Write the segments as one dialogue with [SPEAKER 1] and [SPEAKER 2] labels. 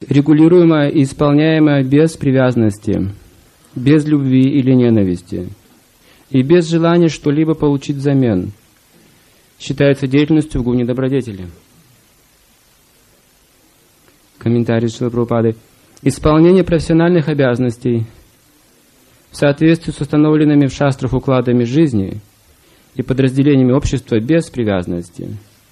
[SPEAKER 1] регулируемое и исполняемое без привязанности, без любви или ненависти и без желания что-либо получить взамен, считается деятельностью в гуне добродетели. Комментарий Шрилы Прабхупады. Исполнение профессиональных обязанностей в соответствии с установленными в шастрах укладами жизни и подразделениями общества без привязанности,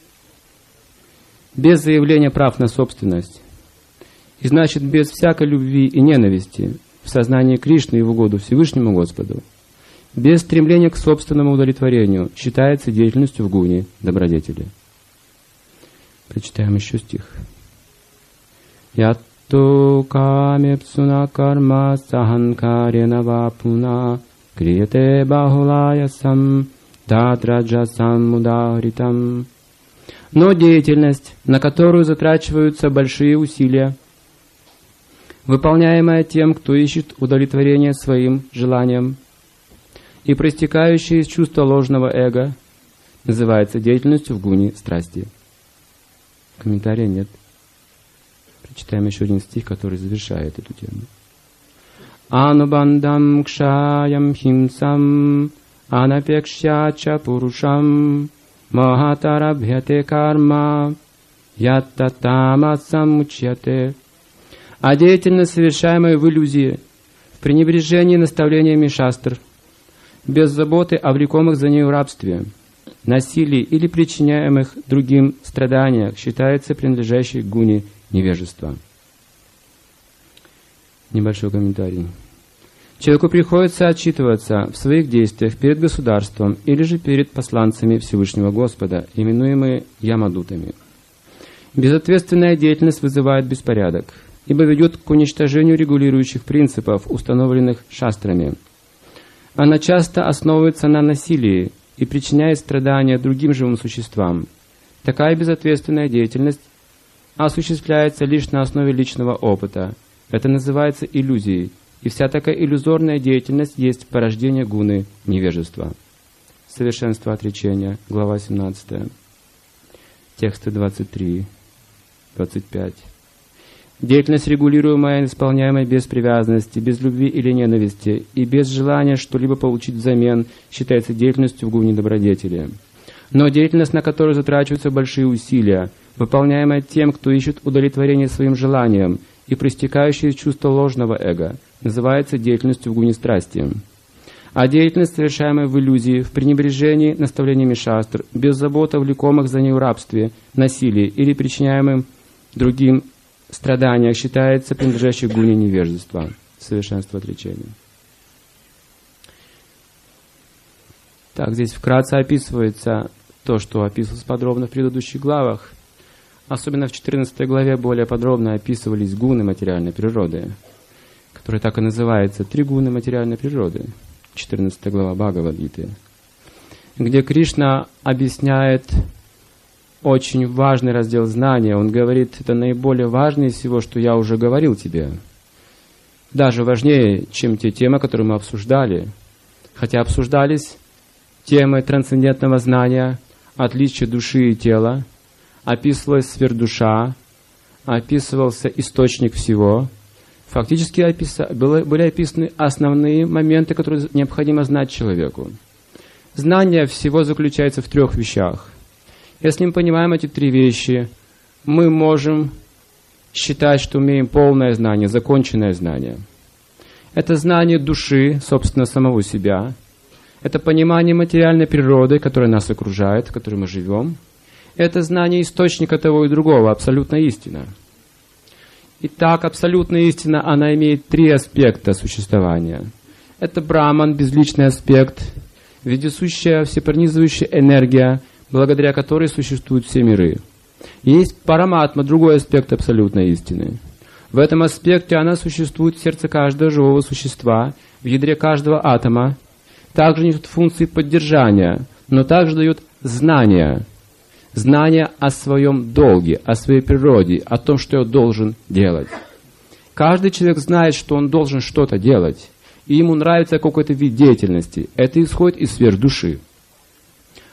[SPEAKER 1] без заявления прав на собственность, и значит без всякой любви и ненависти в сознании Кришны и в угоду Всевышнему Господу, без стремления к собственному удовлетворению, считается деятельностью в гуне добродетели. Прочитаем еще стих. Ятто камепсуна карма саханкарена вапуна крияте бахулаясам татраджасам ударитам. Но деятельность, на которую затрачиваются большие усилия, выполняемая тем, кто ищет удовлетворение своим желаниям, и проистекающая из чувства ложного эго, называется деятельностью в гуне страсти. Комментария нет. Прочитаем еще один стих, который завершает эту тему. Анубандам кшаям химсам анапекшяча пурушам махатарабхяте карма яттатама самучьяте. А деятельность, совершаемая в иллюзии, в пренебрежении наставлениями шастр, без заботы о влекомых за нею рабстве, насилии или причиняемых другим страданиях, считается принадлежащей к гуне невежества. Небольшой комментарий. Человеку приходится отчитываться в своих действиях перед государством или же перед посланцами Всевышнего Господа, именуемые ямадутами. Безответственная деятельность вызывает беспорядок, ибо ведет к уничтожению регулирующих принципов, установленных шастрами. Она часто основывается на насилии и причиняет страдания другим живым существам. Такая безответственная деятельность осуществляется лишь на основе личного опыта. Это называется иллюзией, и вся такая иллюзорная деятельность есть порождение гуны невежества. Совершенство отречения, глава 17, тексты 23, 25. Деятельность, регулируемая и исполняемая без привязанности, без любви или ненависти и без желания что-либо получить взамен, считается деятельностью в гуне добродетели. Но деятельность, на которую затрачиваются большие усилия, выполняемая тем, кто ищет удовлетворение своим желаниям и проистекающее из чувства ложного эго, называется деятельностью в гуне страсти. А деятельность, совершаемая в иллюзии, в пренебрежении наставлениями шастр, без заботы о влекомых за нею рабстве, насилии или причиняемым другим страданиях, считается принадлежащей к гуне невежества, совершенство отречения. Так, здесь вкратце описывается то, что описывалось подробно в предыдущих главах. Особенно в 14 главе более подробно описывались гуны материальной природы, которые так и называются «Три гуны материальной природы», 14 глава Бхагавад-гиты, где Кришна объясняет очень важный раздел знания. Он говорит, это наиболее важное из всего, что я уже говорил тебе. Даже важнее, чем те темы, которые мы обсуждали. Хотя обсуждались темы трансцендентного знания, отличия души и тела, описывалась сверхдуша, описывался источник всего. Фактически были описаны основные моменты, которые необходимо знать человеку. Знание всего заключается в трех вещах. Если мы понимаем эти три вещи, мы можем считать, что имеем полное знание, законченное знание. Это знание души, собственно, самого себя. Это понимание материальной природы, которая нас окружает, в которой мы живем. Это знание источника того и другого, абсолютная истина. Итак, абсолютная истина, она имеет три аспекта существования. Это Браман, безличный аспект, вездесущая, всепронизывающая энергия, благодаря которой существуют все миры. Есть Параматма, другой аспект абсолютной истины. В этом аспекте она существует в сердце каждого живого существа, в ядре каждого атома, также несет функции поддержания, но также дает знания. Знание о своем долге, о своей природе, о том, что я должен делать. Каждый человек знает, что он должен что-то делать, и ему нравится какой-то вид деятельности. Это исходит из сфер души.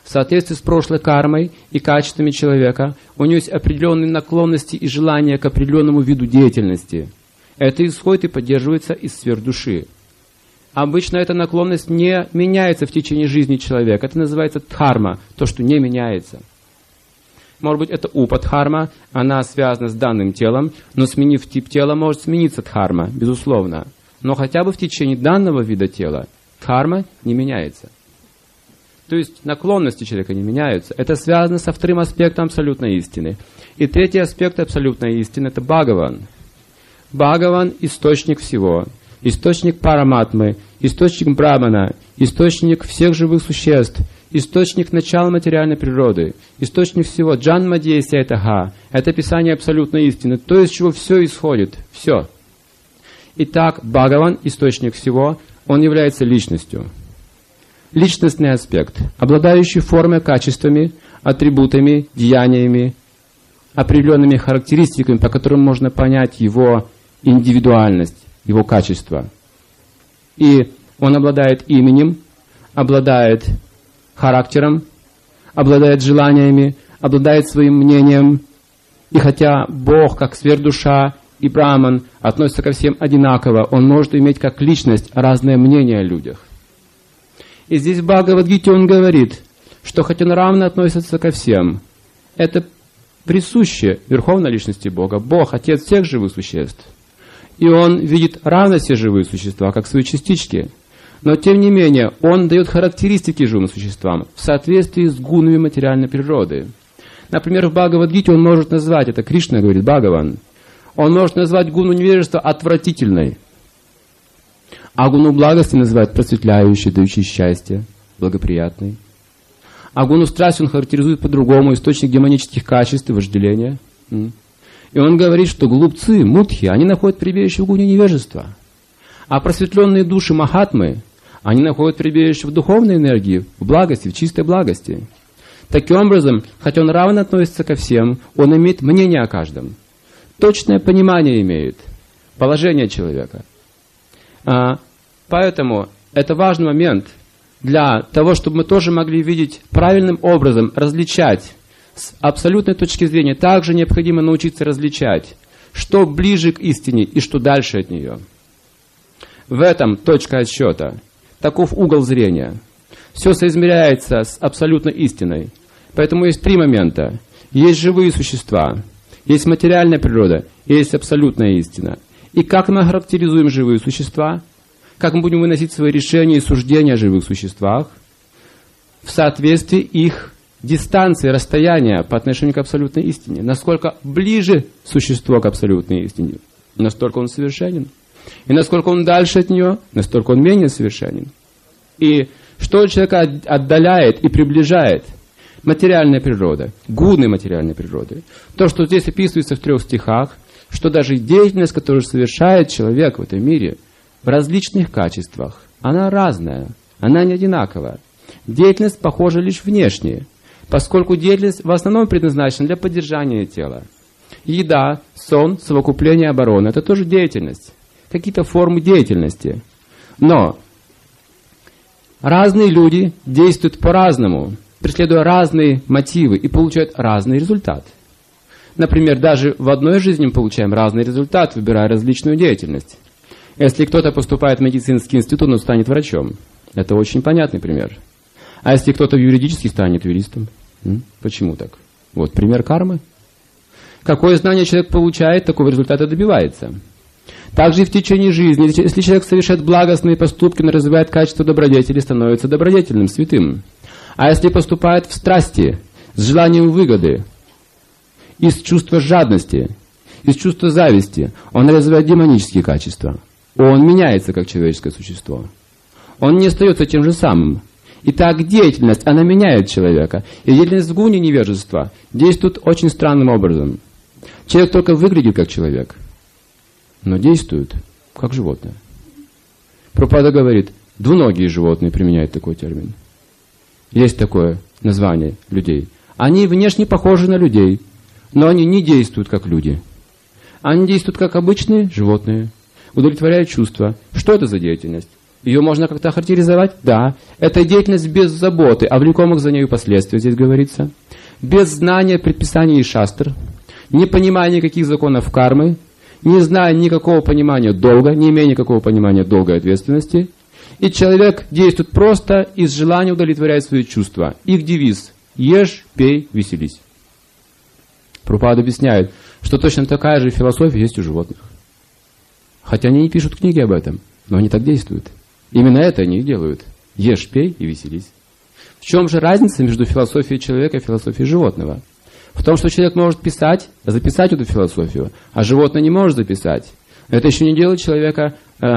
[SPEAKER 1] В соответствии с прошлой кармой и качествами человека у него есть определенные наклонности и желания к определенному виду деятельности. Это исходит и поддерживается из сфер души. Обычно эта наклонность не меняется в течение жизни человека. Это называется дхарма, то, что не меняется. Может быть, это упадхарма, она связана с данным телом, но сменив тип тела, может смениться дхарма, безусловно. Но хотя бы в течение данного вида тела дхарма не меняется. То есть наклонности человека не меняются. Это связано со вторым аспектом абсолютной истины. И третий аспект абсолютной истины – это Бхагаван. Бхагаван – источник всего. Источник Параматмы, источник Брахмана, источник всех живых существ, источник начала материальной природы, источник всего. Джанмадьесья Этаха – это описание абсолютной истины, то, из чего все исходит. Все. Итак, Бхагаван – источник всего, он является личностью. Личностный аспект, обладающий формой, качествами, атрибутами, деяниями, определенными характеристиками, по которым можно понять его индивидуальность, его качество. И он обладает именем, обладает характером, обладает желаниями, обладает своим мнением. И хотя Бог, как сверхдуша и Брахман, относятся ко всем одинаково, он может иметь как личность разное мнение о людях. И здесь в Бхагавад-гите он говорит, что хотя он равно относится ко всем, это присуще верховной личности Бога. Бог – Отец всех живых существ. И он видит равно все живые существа, как свои частички. Но, тем не менее, он дает характеристики живым существам в соответствии с гунами материальной природы. Например, в Бхагавад-гите он может назвать, это Кришна говорит, Бхагаван, он может назвать гуну невежества отвратительной, а гуну благости называет просветляющей, дающей счастье, благоприятной. А гуну страсти он характеризует по-другому, источник демонических качеств и вожделения. И он говорит, что глупцы, мудхи, они находят прибежище в гуне невежества. А просветленные души махатмы, они находят прибежище в духовной энергии, в благости, в чистой благости. Таким образом, хотя он равно относится ко всем, он имеет мнение о каждом. Точное понимание имеет положение человека. Поэтому это важный момент для того, чтобы мы тоже могли видеть правильным образом, различать. С абсолютной точки зрения также необходимо научиться различать, что ближе к истине и что дальше от нее. В этом точка отсчета. Таков угол зрения. Все соизмеряется с абсолютной истиной. Поэтому есть три момента. Есть живые существа, есть материальная природа, есть абсолютная истина. И как мы характеризуем живые существа? Как мы будем выносить свои решения и суждения о живых существах? В соответствии их дистанции, расстояния по отношению к абсолютной истине. Насколько ближе существо к абсолютной истине, настолько он совершенен. И насколько он дальше от нее, настолько он менее совершенен. И что человека отдаляет и приближает? Материальная природа, гуны материальной природы. То, что здесь описывается в 3 стихах, что даже деятельность, которую совершает человек в этом мире, в различных качествах, она разная, она не одинаковая. Деятельность похожа лишь внешне, поскольку деятельность в основном предназначена для поддержания тела. Еда, сон, совокупление, оборона – это тоже деятельность, какие-то формы деятельности. Но разные люди действуют по-разному, преследуя разные мотивы и получают разный результат. Например, даже в одной жизни мы получаем разный результат, выбирая различную деятельность. Если кто-то поступает в медицинский институт, он станет врачом. Это очень понятный пример. А если кто-то в юридический, станет юристом? Почему так? Вот пример кармы. Какое знание человек получает, такого результата добивается. Также и в течение жизни, если человек совершает благостные поступки, он развивает качество добродетели, становится добродетельным, святым. А если поступает в страсти, с желанием выгоды, из чувства жадности, из чувства зависти, он развивает демонические качества. Он меняется как человеческое существо. Он не остается тем же самым. Итак, деятельность, она меняет человека. И деятельность в гуне невежества действует очень странным образом. Человек только выглядит как человек, но действует как животное. Прабхупада говорит, двуногие животные применяют такой термин. Есть такое название людей. Они внешне похожи на людей, но они не действуют как люди. Они действуют как обычные животные, удовлетворяют чувства. Что это за деятельность? Ее можно как-то охарактеризовать? Да. Это деятельность без заботы о влекомых за нею последствиях, здесь говорится. Без знания предписаний и шастр, не понимания никаких законов кармы, не зная никакого понимания долга, не имея никакого понимания долга и ответственности. И человек действует просто из желания удовлетворять свои чувства. Их девиз – ешь, пей, веселись. Прабхупада объясняет, что точно такая же философия есть у животных. Хотя они не пишут книги об этом, но они так действуют. Именно это они и делают. Ешь, пей и веселись. В чем же разница между философией человека и философией животного? В том, что человек может писать, записать эту философию, а животное не может записать. Это еще не делает человека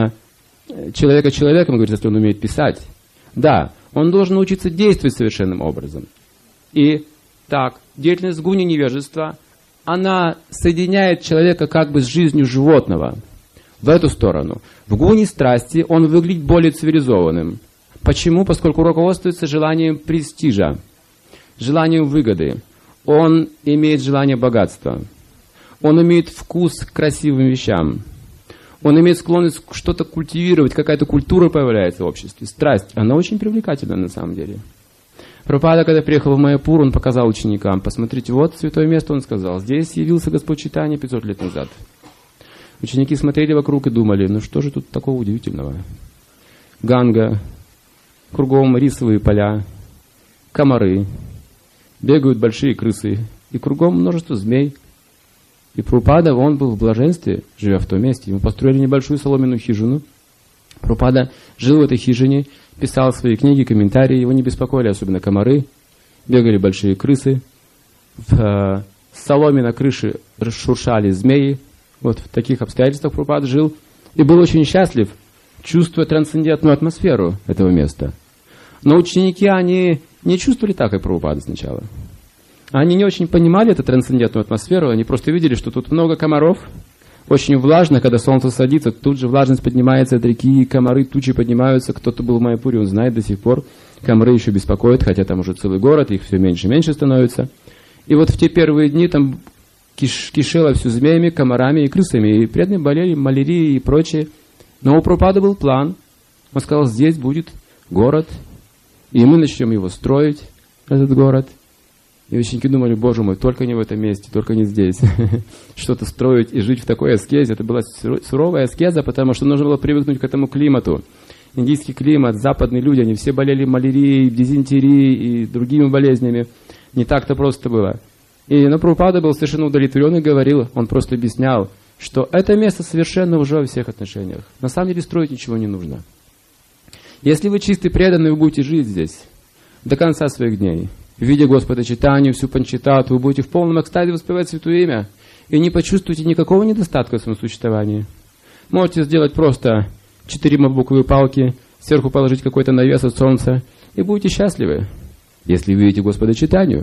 [SPEAKER 1] человеком, говорит, если он умеет писать. Да, он должен научиться действовать совершенным образом. И так, деятельность гуни невежества, она соединяет человека как бы с жизнью животного. В эту сторону. В гуне страсти он выглядит более цивилизованным. Почему? Поскольку руководствуется желанием престижа, желанием выгоды. Он имеет желание богатства. Он имеет вкус к красивым вещам. Он имеет склонность что-то культивировать, какая-то культура появляется в обществе. Страсть, она очень привлекательна на самом деле. Прабхупада, когда приехал в Майяпур, он показал ученикам: посмотрите, вот святое место, он сказал, здесь явился Господь Чайтанья 500 лет назад. Ученики смотрели вокруг и думали, ну что же тут такого удивительного? Ганга, кругом рисовые поля, комары, бегают большие крысы, и кругом множество змей. И Прабхупада, он был в блаженстве, живя в том месте. Ему построили небольшую соломенную хижину. Прабхупада жил в этой хижине, писал свои книги, комментарии, его не беспокоили особенно комары, бегали большие крысы, в соломе на крыше шуршали змеи. Вот в таких обстоятельствах Прабхупада жил и был очень счастлив, чувствуя трансцендентную атмосферу этого места. Но ученики, они не чувствовали так, как Прабхупада сначала. Они не очень понимали эту трансцендентную атмосферу, они просто видели, что тут много комаров, очень влажно, когда солнце садится, тут же влажность поднимается от реки, комары, тучи поднимаются. Кто-то был в Майяпуре, он знает до сих пор, комары еще беспокоят, хотя там уже целый город, их все меньше и меньше становится. И вот в те первые дни там кишело все змеями, комарами и крысами, и преданные болели малярией и прочее. Но у Прабхупады был план. Он сказал, здесь будет город, и мы начнем его строить, этот город. И ученики думали, боже мой, только не в этом месте, только не здесь. Что-то строить и жить в такой аскезе. Это была суровая аскеза, потому что нужно было привыкнуть к этому климату. Индийский климат, западные люди, они все болели малярией, дизентерией и другими болезнями. Не так-то просто было. Но Прабхупада был совершенно удовлетворен и говорил, он просто объяснял, что это место совершенно уже во всех отношениях. На самом деле строить ничего не нужно. Если вы чистый преданный, вы будете жить здесь до конца своих дней. Видя Господа Чайтанью, всю Панчатату, вы будете в полном экстазе воспевать Святое Имя и не почувствуете никакого недостатка в своем существовании. Можете сделать просто 4 бамбуковые палки, сверху положить какой-то навес от солнца и будете счастливы, если видите Господа Чайтанью.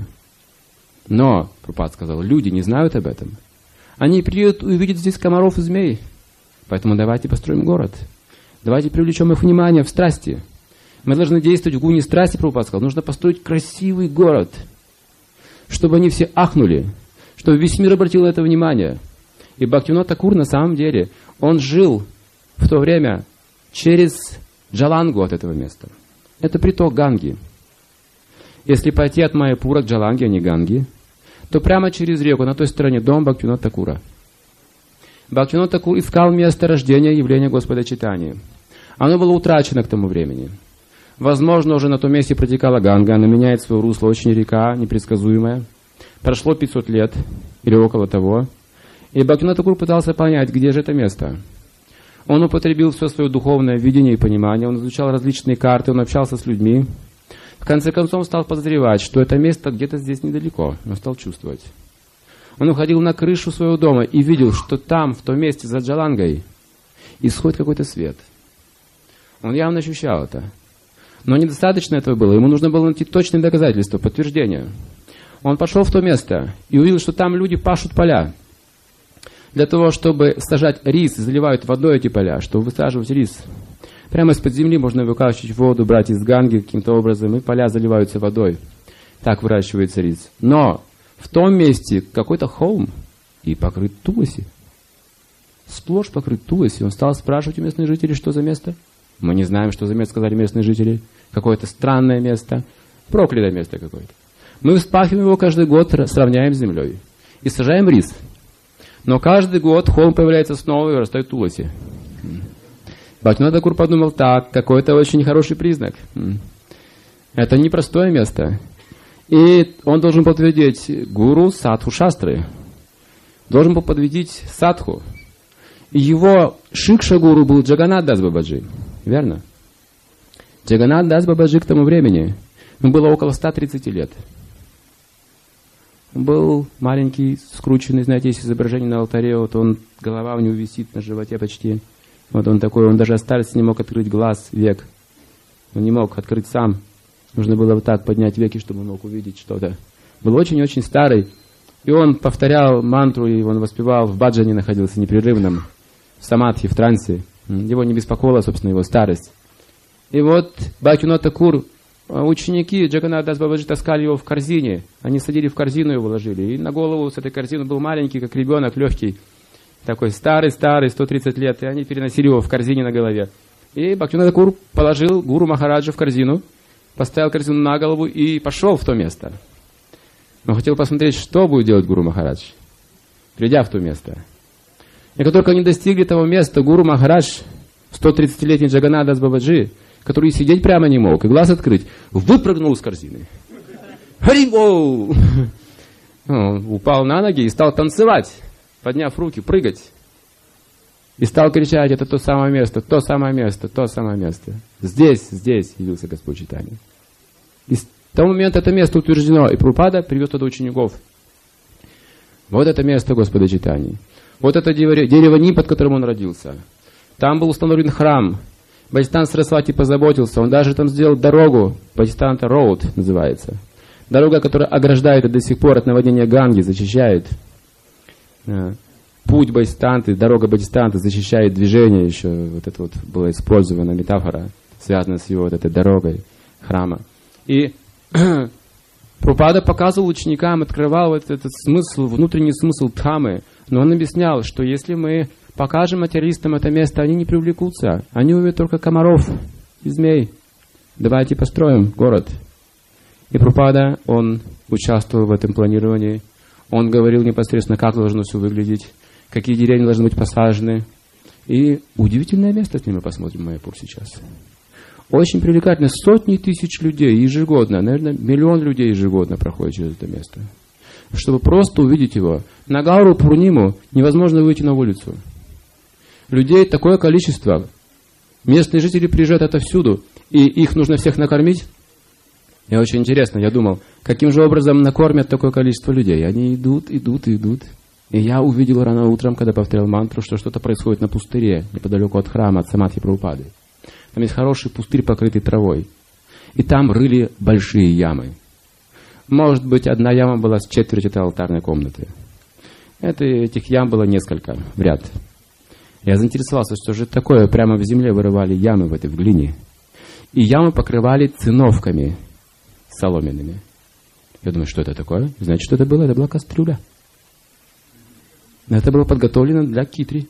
[SPEAKER 1] Но, Прабхупада сказал, люди не знают об этом. Они придут и увидят здесь комаров и змей. Поэтому давайте построим город. Давайте привлечем их внимание в страсти. Мы должны действовать в гуне страсти, Прабхупада сказал. Нужно построить красивый город, чтобы они все ахнули, чтобы весь мир обратил на это внимание. И Бхактивинода Тхакур на самом деле, он жил в то время через Джалангу от этого места. Это приток Ганги. Если пойти от Майяпура к Джаланге, а не Ганги, то прямо через реку, на той стороне, дом Бхактивинода Тхакура. Бхактивинода Тхакур искал место рождения явления Господа Чайтаньи. Оно было утрачено к тому времени. Возможно, уже на том месте протекала Ганга, она меняет свое русло, очень река, непредсказуемая. Прошло 500 лет, или около того. И Бхактивинода Тхакур пытался понять, где же это место. Он употребил все свое духовное видение и понимание, он изучал различные карты, он общался с людьми. В конце концов, стал подозревать, что это место где-то здесь недалеко. Он стал чувствовать. Он уходил на крышу своего дома и видел, что там, в том месте за Джалангой, исходит какой-то свет. Он явно ощущал это. Но недостаточно этого было. Ему нужно было найти точные доказательства, подтверждения. Он пошел в то место и увидел, что там люди пашут поля. Для того, чтобы сажать рис, заливают водой эти поля, чтобы высаживать рис. Прямо из-под земли можно выкачивать воду, брать из Ганги каким-то образом, и поля заливаются водой. Так выращивается рис. Но в том месте какой-то холм и покрыт туласи. Сплошь покрыт туласи. Он стал спрашивать у местных жителей, что за место. Мы не знаем, что за место, сказали местные жители. Какое-то странное место, проклятое место какое-то. Мы вспахиваем его каждый год, сравняем с землей. И сажаем рис. Но каждый год холм появляется снова и растает туласи. Бхактивинода Тхакур подумал, так, какой-то очень хороший признак. Это непростое место. И он должен подтвердить гуру садху шастры. Должен был подтвердить садху. И его шикша-гуру был Джаганнат Дас Бабаджи. Верно? Джаганнат Дас Бабаджи к тому времени, ему было около 130 лет. Он был маленький, скрученный, знаете, есть изображение на алтаре, вот он, голова у него висит на животе почти. Вот он такой, он даже остался, не мог открыть глаз, век. Он не мог открыть сам. Нужно было вот так поднять веки, чтобы он мог увидеть что-то. Был очень-очень старый. И он повторял мантру, и он воспевал, в баджане находился непрерывном, в самадхи, в трансе. Его не беспокоила, собственно, его старость. И вот Бхактивинода Тхакур, ученики Джаганнат Дас Бабаджи таскали его в корзине. Они садили в корзину, его ложили. И на голову с этой корзины был маленький, как ребенок, легкий. Такой старый-старый, 130 лет. И они переносили его в корзине на голове. И Бхактивинода Тхакур положил гуру Махараджа в корзину, поставил корзину на голову и пошел в то место. Он хотел посмотреть, что будет делать гуру Махарадж, придя в то место. И как только они достигли того места, гуру Махарадж, 130-летний Джаганнат Дас Бабаджи, который сидеть прямо не мог и глаз открыть, выпрыгнул из корзины. Харибол! Он упал на ноги и стал танцевать, подняв руки, прыгать. И стал кричать, это то самое место, то самое место, то самое место. Здесь явился Господь Чайтанья. И с того момента это место утверждено, и Прабхупада привез туда учеников. Вот это место Господа Чайтаньи. Вот это дерево Ним, под которым он родился. Там был установлен храм. Бхактисиданта Сарасвати позаботился. Он даже там сделал дорогу. Бхактисиданта Роуд называется. Дорога, которая ограждает до сих пор от наводнения Ганги, защищает. Путь Бхактисиданты, дорога Бхактисиданты защищает движение еще. Вот это вот была использована метафора, связанная с его вот этой дорогой храма. И Прабхупада показывал ученикам, открывал вот этот смысл, внутренний смысл Дхаммы. Но он объяснял, что если мы покажем материалистам это место, они не привлекутся. Они увидят только комаров и змей. Давайте построим город. И Прабхупада, он участвовал в этом планировании. Он говорил непосредственно, как должно все выглядеть, какие деревья должны быть посажены. И удивительное место, если мы посмотрим Майяпур сейчас. Очень привлекательно. Сотни тысяч людей ежегодно, наверное, 1 миллион людей ежегодно проходит через это место. Чтобы просто увидеть его. На Гауру Пурниму невозможно выйти на улицу. Людей такое количество. Местные жители приезжают отовсюду, и их нужно всех накормить. И очень интересно, я думал, каким же образом накормят такое количество людей. Они идут. И я увидел рано утром, когда повторял мантру, что что-то происходит на пустыре, неподалеку от храма, от Самадхи Прабхупады. Там есть хороший пустырь, покрытый травой. И там рыли большие ямы. Может быть, одна яма была с четверть этой алтарной комнаты. Этих ям было несколько в ряд. Я заинтересовался, что же это такое. Прямо в земле вырывали ямы в глине. И ямы покрывали циновками соломенными. Я думаю, что это такое? Знаете, что это было? Это была кастрюля. Это было подготовлено для китри.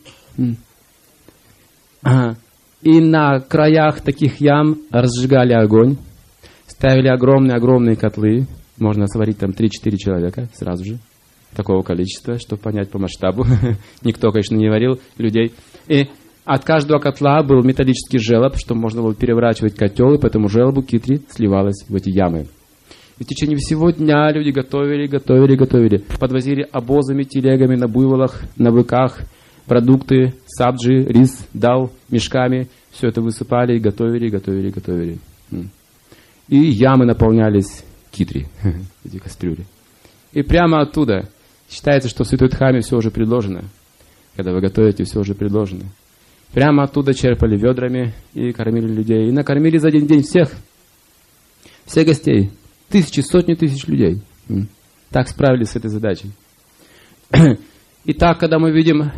[SPEAKER 1] И на краях таких ям разжигали огонь. Ставили огромные котлы. Можно сварить там 3-4 человека сразу же. Такого количества, чтобы понять по масштабу. Никто, конечно, не варил людей. И от каждого котла был металлический желоб, чтобы можно было переворачивать котел, и по этому желобу китри сливалась в эти ямы. И в течение всего дня люди готовили. Подвозили обозами, телегами, на буйволах, на быках продукты, сабджи, рис, дал, мешками. Все это высыпали и готовили. И ямы наполнялись китри, эти кастрюли. И прямо оттуда считается, что в Святой Дхамме все уже предложено. Когда вы готовите, все уже предложено. Прямо оттуда черпали ведрами и кормили людей. И накормили за один день всех гостей. Тысячи, сотни тысяч людей. Так справились с этой задачей. Итак, когда мы видим,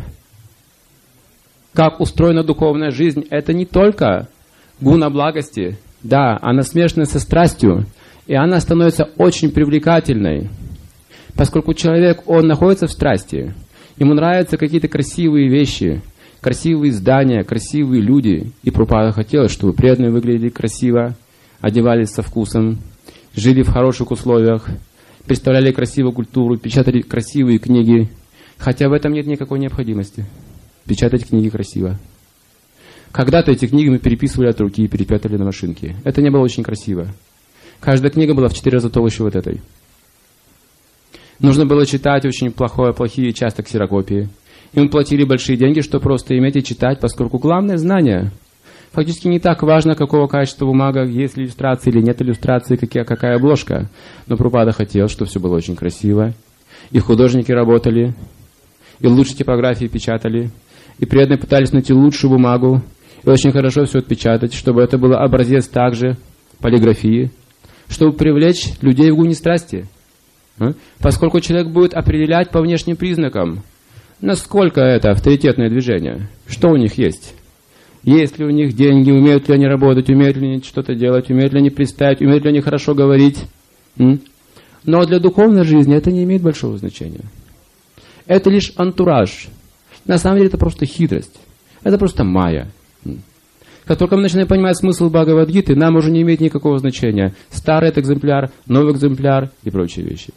[SPEAKER 1] как устроена духовная жизнь, это не только гуна благости. Да, она смешана со страстью, и она становится очень привлекательной. Поскольку человек, он находится в страсти, ему нравятся какие-то красивые вещи, красивые здания, красивые люди. И Прабхупада хотел, чтобы преданные выглядели красиво, одевались со вкусом, жили в хороших условиях, представляли красивую культуру, печатали красивые книги. Хотя в этом нет никакой необходимости. Печатать книги красиво. Когда-то эти книги мы переписывали от руки и перепечатали на машинке. Это не было очень красиво. Каждая книга была в 4 раза толще вот этой. Нужно было читать очень плохие, часто ксерокопии. Им платили большие деньги, чтобы просто иметь и читать, поскольку главное знание. Фактически не так важно, какого качества бумага, есть ли иллюстрации или нет иллюстрации, какая обложка. Но Прабхупада хотел, чтобы все было очень красиво. И художники работали, и лучшие типографии печатали, и преданные пытались найти лучшую бумагу, и очень хорошо все отпечатать, чтобы это был образец также полиграфии, чтобы привлечь людей в гуне страсти. Поскольку человек будет определять по внешним признакам, насколько это авторитетное движение, что у них есть. Есть ли у них деньги, умеют ли они работать, умеют ли они что-то делать, умеют ли они представить, умеют ли они хорошо говорить. Но для духовной жизни это не имеет большого значения. Это лишь антураж. На самом деле это просто хитрость. Это просто майя. Как только мы начинаем понимать смысл Бхагавад-гиты, нам уже не имеет никакого значения. Старый это экземпляр, новый экземпляр и прочие вещи.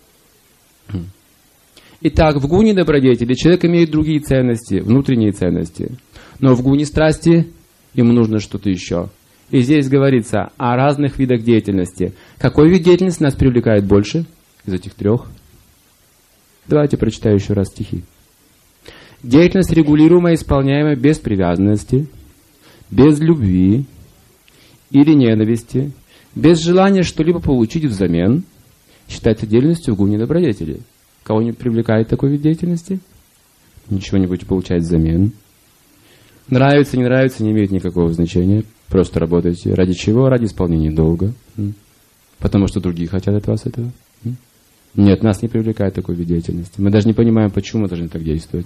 [SPEAKER 1] Итак, в гуне добродетели человек имеет другие ценности, внутренние ценности. Но в гуне страсти ему нужно что-то еще. И здесь говорится о разных видах деятельности. Какой вид деятельности нас привлекает больше из этих 3? Давайте прочитаю еще раз стихи. Деятельность регулируемая, исполняемая без привязанности, без любви или ненависти, без желания что-либо получить взамен, считается деятельностью в гуне добродетели. Кого не привлекает такой вид деятельности? Ничего не будете получать взамен. Нравится, не нравится, не имеет никакого значения. Просто работаете. Ради чего? Ради исполнения долга. Потому что другие хотят от вас этого. Нет, нас не привлекает такой вид деятельности. Мы даже не понимаем, почему мы должны так действовать.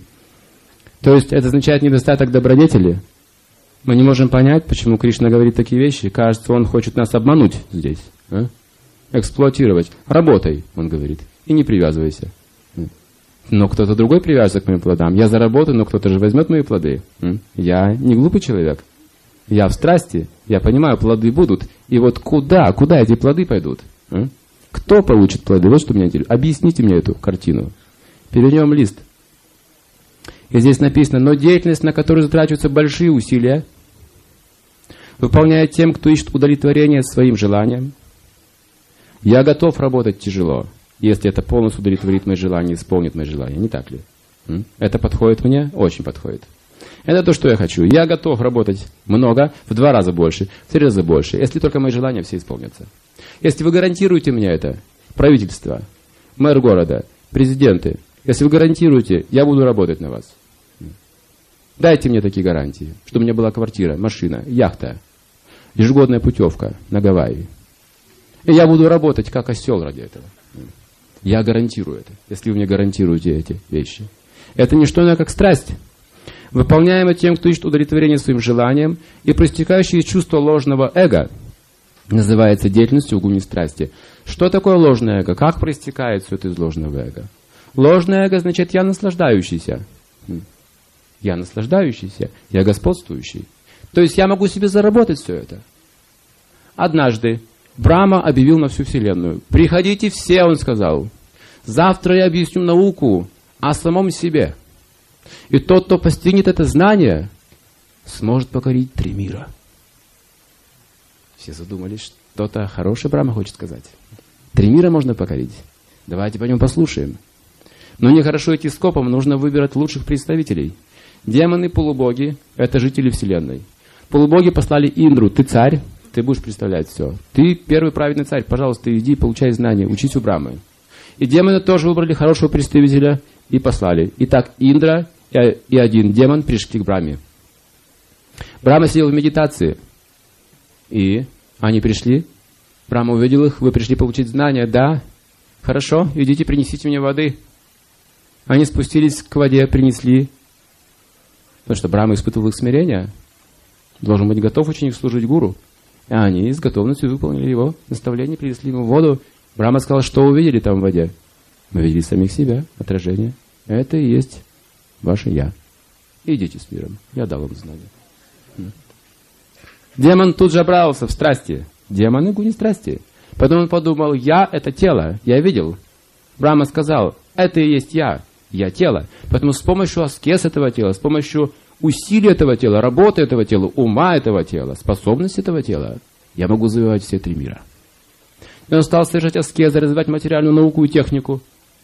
[SPEAKER 1] То есть это означает недостаток добродетели. Мы не можем понять, почему Кришна говорит такие вещи. Кажется, он хочет нас обмануть здесь. Эксплуатировать. Работай, он говорит, и не привязывайся. Но кто-то другой привяжется к моим плодам. Я заработаю, но кто-то же возьмет мои плоды. Я не глупый человек. Я в страсти. Я понимаю, плоды будут. И вот куда эти плоды пойдут? Кто получит плоды? Вот что меня интересует. Объясните мне эту картину. Перевернем лист. И здесь написано: но деятельность, на которую затрачиваются большие усилия, выполняет тем, кто ищет удовлетворение своим желаниям. Я готов работать тяжело, если это полностью удовлетворит мои желания, исполнит мои желания. Не так ли? Это подходит мне? Очень подходит. Это то, что я хочу. Я готов работать много, в 2 раза больше, в 3 раза больше, если только мои желания все исполнятся. Если вы гарантируете мне это, правительство, мэр города, президенты, если вы гарантируете, я буду работать на вас. Дайте мне такие гарантии, чтобы у меня была квартира, машина, яхта, ежегодная путевка на Гавайи. И я буду работать как осел ради этого. Я гарантирую это, если вы мне гарантируете эти вещи. Это не что иное, как страсть, выполняемая тем, кто ищет удовлетворение своим желаниям, и проистекающее из чувства ложного эго называется деятельностью в гуне страсти. Что такое ложное эго? Как проистекает все это из ложного эго? Ложное эго означает «я наслаждающийся». Я наслаждающийся, я господствующий. То есть я могу себе заработать все это. Однажды Брахма объявил на всю Вселенную: приходите все, он сказал. Завтра я объясню науку о самом себе. И тот, кто постигнет это знание, сможет покорить 3 мира. Все задумались, что-то хорошее Брахма хочет сказать. 3 мира можно покорить. Давайте по нему послушаем. Но нехорошо идти скопом, нужно выбирать лучших представителей. Демоны-полубоги – это жители Вселенной. Полубоги послали Индру: ты царь, ты будешь представлять все. Ты первый праведный царь, пожалуйста, иди, получай знания, учись у Брахмы. И демоны тоже выбрали хорошего представителя и послали. Итак, Индра и один демон пришли к Брахме. Брахма сидел в медитации. И они пришли. Брахма увидел их: вы пришли получить знания. Да, хорошо, идите, принесите мне воды. Они спустились к воде, принесли. Потому что Брахма испытывал их смирение. Должен быть готов ученик служить гуру. И они с готовностью выполнили его наставление, принесли ему воду. Брахма сказал: что увидели там в воде? Мы видели самих себя, отражение. Это и есть ваше «я». Идите с миром, я дал вам знания. Демон тут же обрался в страсти. Демон и гуни страсти. Потом он подумал, я это тело, я видел. Брахма сказал, это и есть я тело. Поэтому с помощью аскез этого тела, с помощью усилий этого тела, работы этого тела, ума этого тела, способности этого тела, я могу завоевать все 3 мира. И он стал совершать аскезы, развивать материальную науку и технику,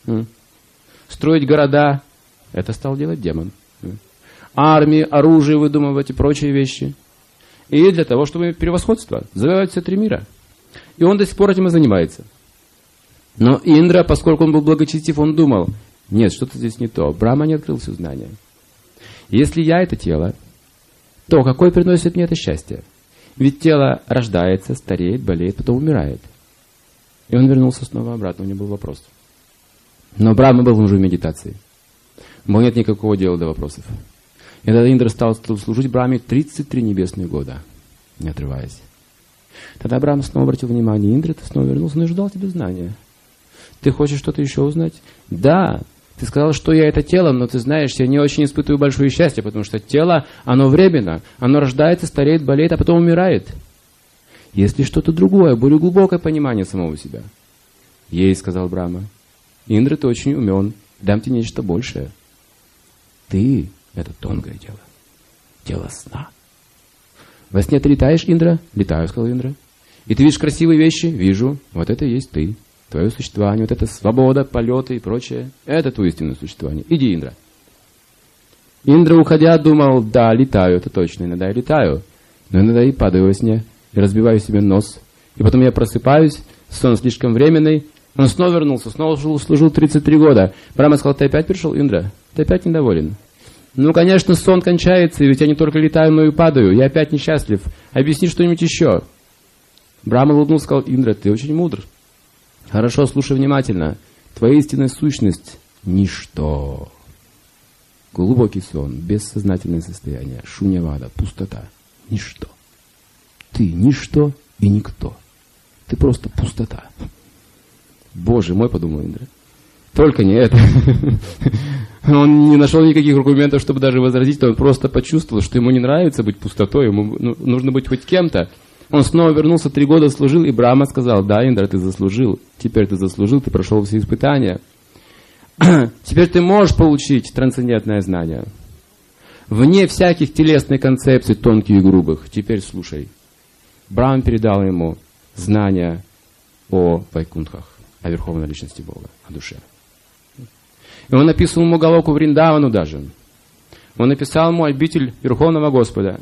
[SPEAKER 1] строить города. Это стал делать демон. Армии, оружие выдумывать и прочие вещи. И для того, чтобы иметь превосходство, завоевать все 3 мира. И он до сих пор этим и занимается. Но Индра, поскольку он был благочестив, он думал, нет, что-то здесь не то. Брахма не открыл все знания. Если я это тело, то какое приносит мне это счастье? Ведь тело рождается, стареет, болеет, потом умирает. И он вернулся снова обратно, у него был вопрос. Но Брахма был уже в медитации. Ему нет никакого дела до вопросов. И тогда Индра стал служить Брахме 33 небесные года, не отрываясь. Тогда Брахма снова обратил внимание, Индра, ты снова вернулся, но я ждал тебе знания. Ты хочешь что-то еще узнать? Да, ты сказал, что я это тело, но ты знаешь, я не очень испытываю большое счастье, потому что тело, оно временно, оно рождается, стареет, болеет, а потом умирает. Есть ли что-то другое, более глубокое понимание самого себя? Есть, сказал Брахма. Индра, ты очень умен, дам тебе нечто большее. Ты — это тонкое тело, тело сна. Во сне ты летаешь, Индра? Летаю, сказал Индра. И ты видишь красивые вещи? Вижу. Вот это и есть ты. Твое существование, вот это свобода, полеты и прочее. Это твое истинное существование. Иди, Индра. Индра, уходя, думал, да, летаю, это точно, иногда я летаю. Но иногда и падаю во сне, и разбиваю себе нос. И потом я просыпаюсь, сон слишком временный. Он снова вернулся, снова служил 33 года. Брахма сказал, ты опять пришел, Индра? Ты опять недоволен? Ну, конечно, сон кончается, ведь я не только летаю, но и падаю. Я опять несчастлив. Объясни что-нибудь еще. Брахма улыбнулся и сказал, Индра, ты очень мудр. Хорошо, слушай внимательно. Твоя истинная сущность – ничто. Глубокий сон, бессознательное состояние, шуньявада, пустота. Ничто. Ты ничто и никто. Ты просто пустота. Боже мой, подумал Индра. Только не это. Он не нашел никаких аргументов, чтобы даже возразить. Он просто почувствовал, что ему не нравится быть пустотой, ему нужно быть хоть кем-то. Он снова вернулся, 3 года служил, и Брахма сказал, да, Индра, ты заслужил. Теперь ты заслужил, ты прошел все испытания. Теперь ты можешь получить трансцендентное знание. Вне всяких телесных концепций, тонких и грубых. Теперь слушай. Брахма передал ему знания о Вайкунтхах, о Верховной Личности Бога, о душе. И он написал ему Галоку Вриндавану даже. Он написал ему обитель Верховного Господа.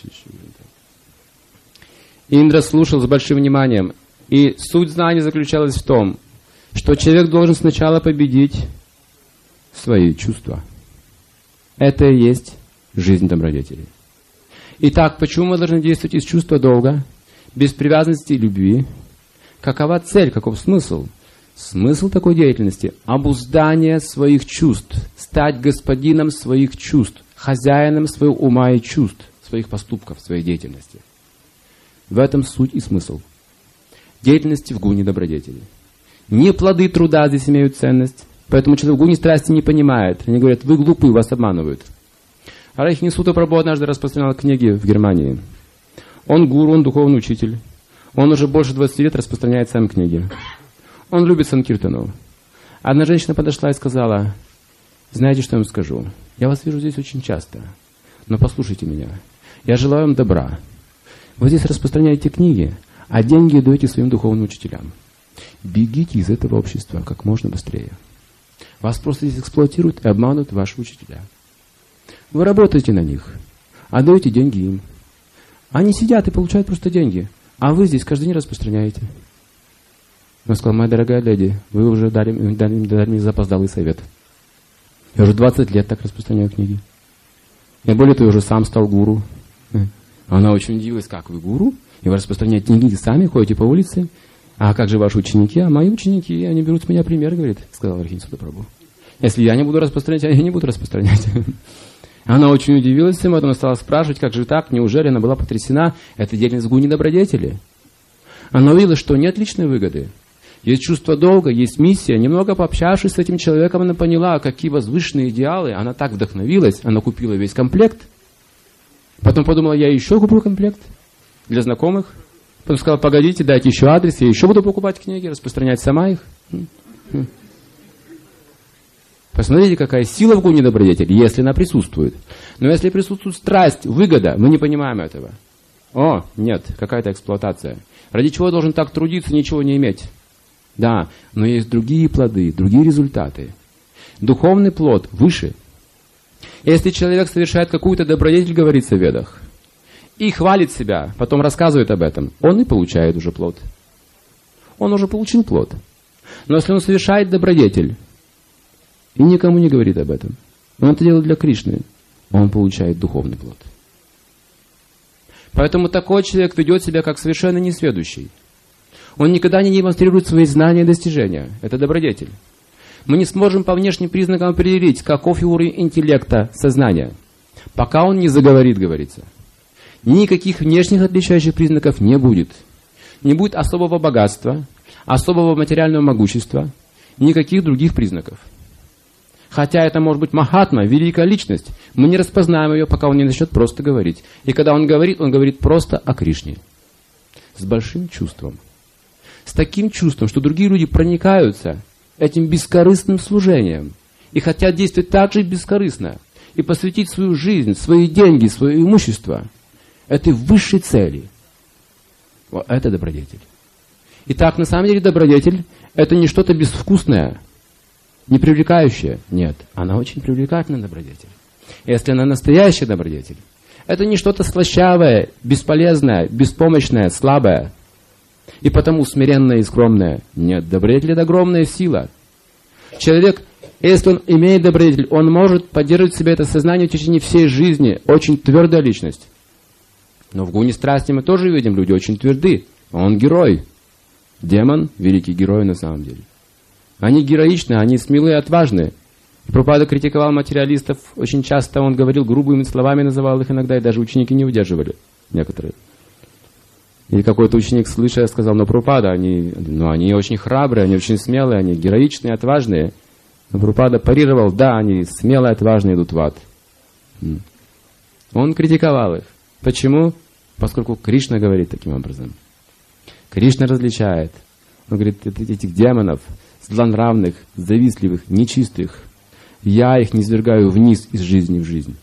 [SPEAKER 1] Индра слушал с большим вниманием. И суть знания заключалась в том, что человек должен сначала победить свои чувства. Это и есть жизнь добродетели. Итак, почему мы должны действовать из чувства долга, без привязанности и любви? Какова цель, каков смысл? Смысл такой деятельности – обуздание своих чувств, стать господином своих чувств, хозяином своего ума и чувств, своих поступков, своей деятельности. В этом суть и смысл деятельности в гуне добродетели. Не плоды труда здесь имеют ценность, поэтому человек в гуне страсти не понимает. Они говорят, вы глупы, вас обманывают. Арахинисута Прабху однажды распространял книги в Германии. Он гуру, он духовный учитель. Он уже больше 20 лет распространяет сам книги. Он любит санкиртану. Одна женщина подошла и сказала, знаете, что я вам скажу? Я вас вижу здесь очень часто, но послушайте меня. Я желаю вам добра. Вы здесь распространяете книги, а деньги даете своим духовным учителям. Бегите из этого общества как можно быстрее. Вас просто здесь эксплуатируют и обманут ваши учителя. Вы работаете на них, а даете деньги им. Они сидят и получают просто деньги, а вы здесь каждый день распространяете. Он сказал, моя дорогая леди, вы уже дали мне запоздалый совет. Я уже 20 лет так распространяю книги. Я более того, уже сам стал гуру. Она очень удивилась, как вы гуру? И вы распространяете книги, сами ходите по улице. А как же ваши ученики? А мои ученики, они берут с меня пример, говорит, сказал Арахинисута Прабху. Если я не буду распространять, они не будут распространять. Она очень удивилась всем, потом стала спрашивать, как же так, неужели она была потрясена, это деятельность в гуне добродетели. Она увидела, что нет личной выгоды. Есть чувство долга, есть миссия. Немного пообщавшись с этим человеком, она поняла, какие возвышенные идеалы. Она так вдохновилась, она купила весь комплект. Потом подумала, я еще куплю комплект для знакомых. Потом сказала, погодите, дайте еще адрес, я еще буду покупать книги, распространять сама их. Посмотрите, какая сила в гуне добродетели, если она присутствует. Но если присутствует страсть, выгода, мы не понимаем этого. О, нет, какая-то эксплуатация. Ради чего я должен так трудиться, ничего не иметь? Да, но есть другие плоды, другие результаты. Духовный плод выше. Если человек совершает какую-то добродетель, говорится в Ведах, и хвалит себя, потом рассказывает об этом, он и получает уже плод. Он уже получил плод. Но если он совершает добродетель и никому не говорит об этом, он это делает для Кришны, он получает духовный плод. Поэтому такой человек ведет себя как совершенно несведущий. Он никогда не демонстрирует свои знания и достижения. Это добродетель. Мы не сможем по внешним признакам определить, каков его уровень интеллекта, сознания, пока он не заговорит, говорится. Никаких внешних отличающих признаков не будет. Не будет особого богатства, особого материального могущества, никаких других признаков. Хотя это может быть Махатма, великая личность. Мы не распознаем ее, пока он не начнет просто говорить. И когда он говорит просто о Кришне. С большим чувством. С таким чувством, что другие люди проникаются этим бескорыстным служением. И хотят действовать так же бескорыстно. И посвятить свою жизнь, свои деньги, свое имущество этой высшей цели. Вот это добродетель. Итак, на самом деле добродетель это не что-то безвкусное, не привлекающее. Нет, она очень привлекательная добродетель. Если она настоящая добродетель, это не что-то слащавое, бесполезное, беспомощное, слабое. И потому смиренное и скромное. Нет, добродетель это огромная сила. Человек, если он имеет добродетель, он может поддерживать в себе это сознание в течение всей жизни. Очень твердая личность. Но в гуне страсти мы тоже видим, люди очень тверды. Он герой. Демон – великий герой на самом деле. Они героичны, они смелые, отважные. Прабхупада критиковал материалистов. Очень часто он говорил грубыми словами, называл их иногда, и даже ученики не удерживали. Некоторые. И какой-то ученик, слыша, сказал, но Прабхупада, они очень храбрые, они очень смелые, они героичные, отважные. Но Прабхупада парировал, да, они смелые, отважные, идут в ад. Он критиковал их. Почему? Поскольку Кришна говорит таким образом. Кришна различает. Он говорит, этих демонов, злонравных, завистливых, нечистых, я их низвергаю вниз из жизни в жизнь.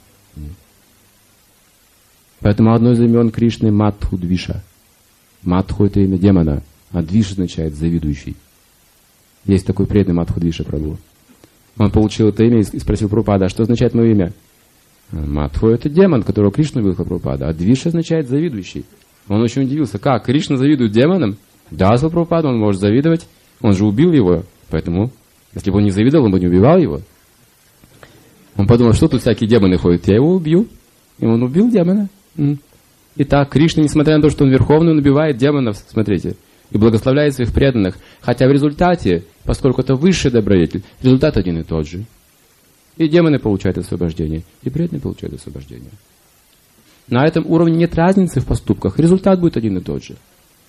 [SPEAKER 1] Поэтому одно из имен Кришны Мадху Двиша. Мадху это имя демона, а Двиш означает завидующий. Есть такой преданный Мадху Двиша Прабху. Он получил это имя и спросил Прабхупада, а что означает мое имя? Мадху это демон, которого Кришна убил Прабхупада, а Двиша означает завидующий. Он очень удивился, как, Кришна завидует демонам? Да, сказал Прабхупада, он может завидовать, он же убил его, поэтому, если бы он не завидовал, он бы не убивал его. Он подумал, что тут всякие демоны ходят, я его убью. И он убил демона. Итак, Кришна, несмотря на то, что он верховный, он убивает демонов, смотрите, и благословляет своих преданных. Хотя в результате, поскольку это высший добродетель, результат один и тот же. И демоны получают освобождение, и преданные получают освобождение. На этом уровне нет разницы в поступках, результат будет один и тот же.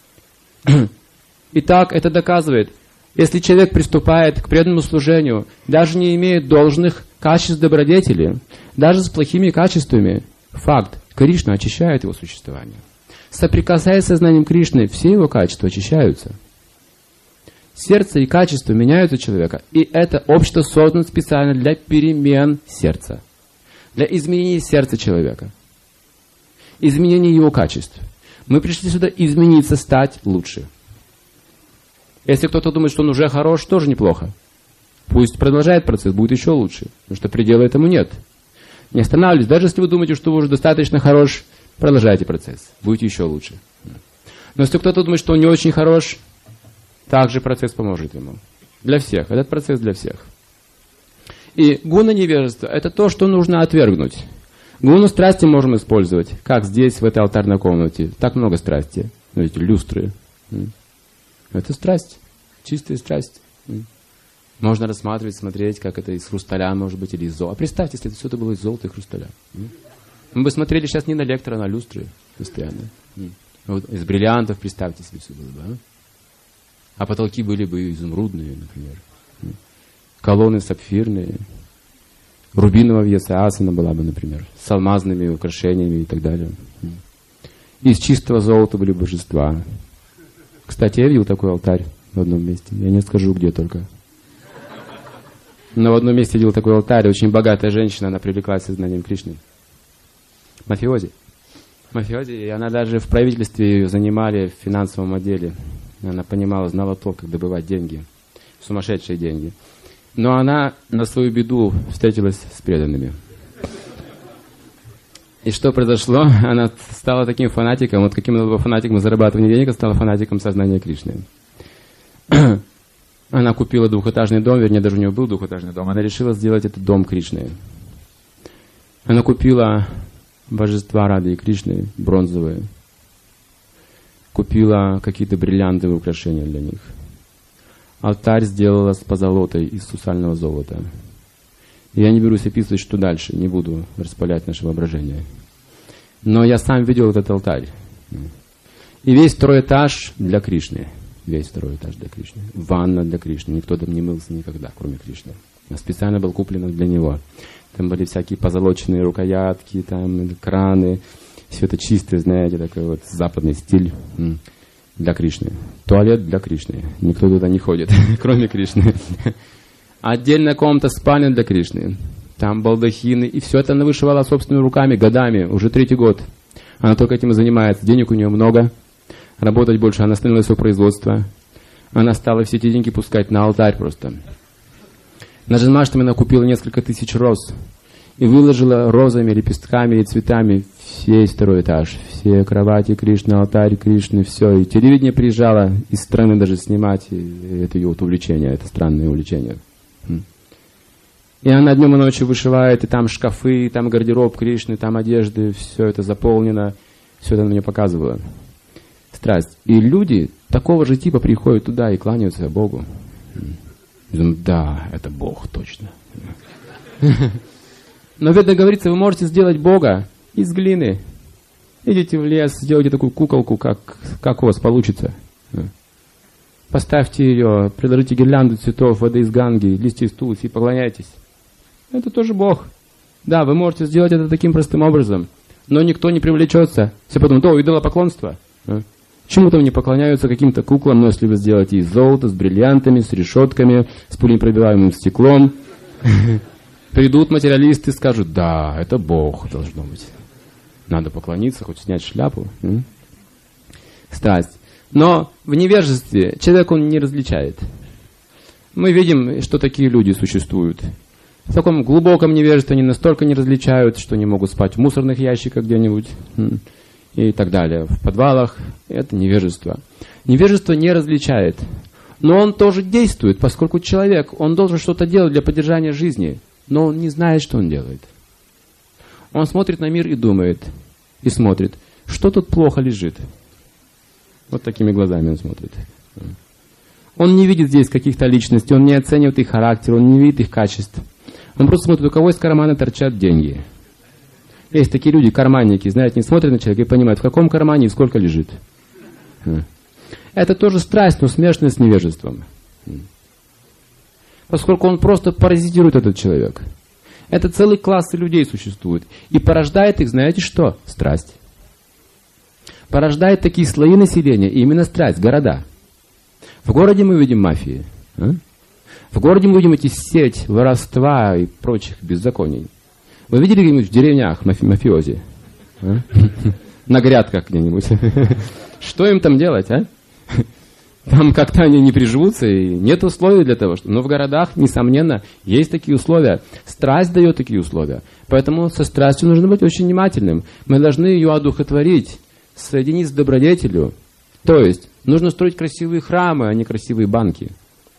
[SPEAKER 1] Итак, это доказывает, если человек приступает к преданному служению, даже не имея должных качеств добродетели, даже с плохими качествами, факт, Кришна очищает его существование. Соприкасаясь с сознанием Кришны, все его качества очищаются. Сердце и качество меняются у человека, и это общество создано специально для перемен сердца, для изменения сердца человека, изменения его качеств. Мы пришли сюда измениться, стать лучше. Если кто-то думает, что он уже хорош, тоже неплохо. Пусть продолжает процесс, будет еще лучше, потому что предела этому нет. Не останавливайтесь, даже если вы думаете, что вы уже достаточно хорош, продолжайте процесс, будете еще лучше. Но если кто-то думает, что он не очень хорош, также процесс поможет ему. Для всех, этот процесс для всех. И гуна невежества – это то, что нужно отвергнуть. Гуну страсти можем использовать, как здесь, в этой алтарной комнате. Так много страсти. Видите, люстры. Это страсть, чистая страсть. Можно рассматривать, смотреть, как это из хрусталя, может быть, или из золота. А представьте, если это все это было из золота и хрусталя. Мы бы смотрели сейчас не на лектора, а на люстры постоянно. Вот из бриллиантов, представьте себе, все было бы. А потолки были бы изумрудные, например. Колонны сапфирные. Рубиновая вьяса-асана была бы, например. С алмазными украшениями и так далее. Из чистого золота были божества. Кстати, я видел такой алтарь в одном месте. Я не скажу, где только. Но в одном месте видел такой алтарь. Очень богатая женщина, она привлеклась сознанием Кришны. Мафиози. И она даже в правительстве ее занимали в финансовом отделе. Она понимала, знала толк, как добывать деньги. Сумасшедшие деньги. Но она на свою беду встретилась с преданными. И что произошло? Она стала таким фанатиком. Вот каким она была фанатиком зарабатывания денег, стала фанатиком сознания Кришны. Она купила двухэтажный дом, вернее, даже у нее был двухэтажный дом. Она решила сделать этот дом Кришны. Она купила божества Рады и Кришны, бронзовые. Купила какие-то бриллиантовые украшения для них. Алтарь сделала с позолотой из сусального золота. И я не берусь описывать, что дальше, не буду распалять наше воображение. Но я сам видел этот алтарь. И весь второй этаж для Кришны. Весь второй этаж для Кришны. Ванна для Кришны. Никто там не мылся никогда, кроме Кришны. Специально был куплен для него. Там были всякие позолоченные рукоятки, там краны. Все это чистое, знаете, такой вот западный стиль для Кришны. Туалет для Кришны. Никто туда не ходит, кроме Кришны. Отдельная комната спальня для Кришны. Там балдахины. И все это она вышивала собственными руками годами. Уже 3-й год. Она только этим и занимается. Денег у нее много. Работать больше. Она остановила свое производство. Она стала все эти деньги пускать на алтарь просто. На Джанмаштами она купила несколько тысяч роз. И выложила розами, лепестками и цветами весь второй этаж. Все кровати Кришны, алтарь Кришны, все. И телевидение приезжало из страны даже снимать. И это ее вот увлечение, это странное увлечение. И она днем и ночью вышивает, и там шкафы, и там гардероб Кришны, там одежды, все это заполнено. Все это она мне показывала. Страсть. И люди такого же типа приходят туда и кланяются Богу. Да, это Бог, точно. Но ведь говорится, вы можете сделать Бога из глины. Идите в лес, сделайте такую куколку, как у вас получится. Поставьте ее, приложите гирлянду цветов, воды из Ганги, листья из тулуси и поклоняйтесь. Это тоже Бог. Да, вы можете сделать это таким простым образом, но никто не привлечется. Все подумают, идолопоклонство. Чему-то не поклоняются каким-то куклам, но если вы сделаете из золота, с бриллиантами, с решетками, с пуленепробиваемым стеклом, придут материалисты и скажут, да, это Бог должно быть. Надо поклониться, хоть снять шляпу. Страсть. Но в невежестве человек, он не различает. Мы видим, что такие люди существуют. В таком глубоком невежестве они настолько не различают, что не могут спать в мусорных ящиках где-нибудь и так далее, в подвалах. Это невежество. Невежество не различает. Но он тоже действует, поскольку человек, он должен что-то делать для поддержания жизни, но он не знает, что он делает. Он смотрит на мир и думает, и смотрит, что тут плохо лежит. Вот такими глазами он смотрит. Он не видит здесь каких-то личностей, он не оценивает их характер, он не видит их качеств. Он просто смотрит, у кого из кармана торчат деньги. Есть такие люди, карманники, знаете, не смотрят на человека и понимают, в каком кармане и сколько лежит. Это тоже страсть, но смешанная с невежеством. Поскольку он просто паразитирует этот человек. Это целый класс людей существует. И порождает их, знаете что? Страсть. Порождает такие слои населения, и именно страсть, города. В городе мы видим мафии. В городе мы видим эти сеть воровства и прочих беззаконий. Вы видели где-нибудь в деревнях мафиози? На грядках где-нибудь. Что им там делать, а? Там как-то они не приживутся, и нет условий для того, что... Но в городах, несомненно, есть такие условия. Страсть дает такие условия. Поэтому со страстью нужно быть очень внимательным. Мы должны ее одухотворить, соединить с добродетелью. То есть, нужно строить красивые храмы, а не красивые банки.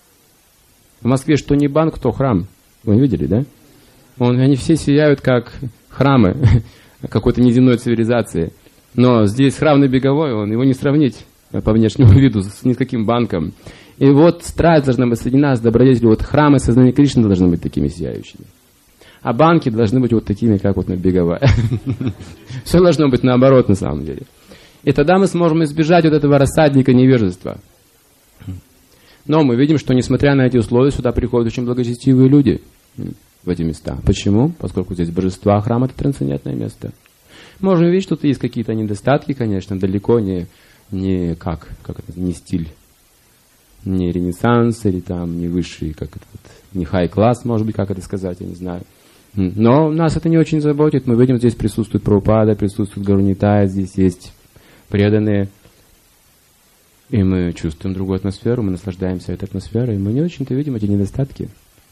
[SPEAKER 1] В Москве что не банк, то храм. Вы видели, да? Они все сияют, как храмы какой-то неземной цивилизации. Но здесь храм на Беговой, его не сравнить по внешнему виду с никаким банком. И вот страсть должна быть соединена с добродетелью. Вот храмы сознания Кришны должны быть такими сияющими. А банки должны быть вот такими, как вот на Беговой. Все должно быть наоборот на самом деле. И тогда мы сможем избежать вот этого рассадника невежества. Но мы видим, что несмотря на эти условия, сюда приходят очень благочестивые люди в эти места. Почему? Поскольку здесь божества, храм — это трансцендентное место. Можно видеть, что тут есть какие-то недостатки, конечно, далеко не стиль, не ренессанс или там не высший, не хай-класс, может быть, как это сказать, я не знаю. Но нас это не очень заботит. Мы видим, здесь присутствует Прабхупада, присутствует Гарунитай, здесь есть преданные. И мы чувствуем другую атмосферу, мы наслаждаемся этой атмосферой, и мы не очень-то видим эти недостатки.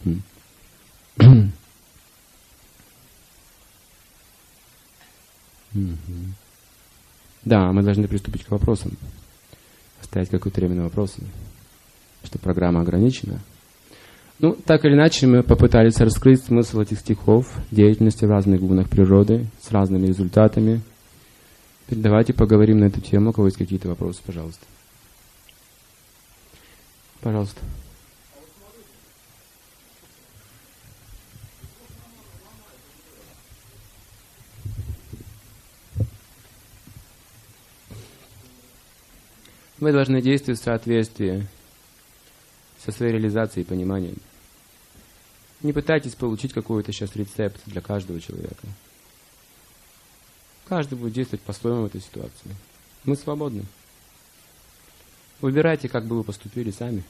[SPEAKER 1] Да, мы должны приступить к вопросам. Оставить какое-то время на вопросы, что программа ограничена. Ну, так или иначе, мы попытались раскрыть смысл этих стихов, деятельности в разных гунах природы, с разными результатами. Теперь давайте поговорим на эту тему. У кого есть какие-то вопросы, пожалуйста. Пожалуйста. Вы должны действовать в соответствии со своей реализацией и пониманием. Не пытайтесь получить какой-то сейчас рецепт для каждого человека. Каждый будет действовать по-своему в этой ситуации. Мы свободны. Выбирайте, как бы вы поступили сами.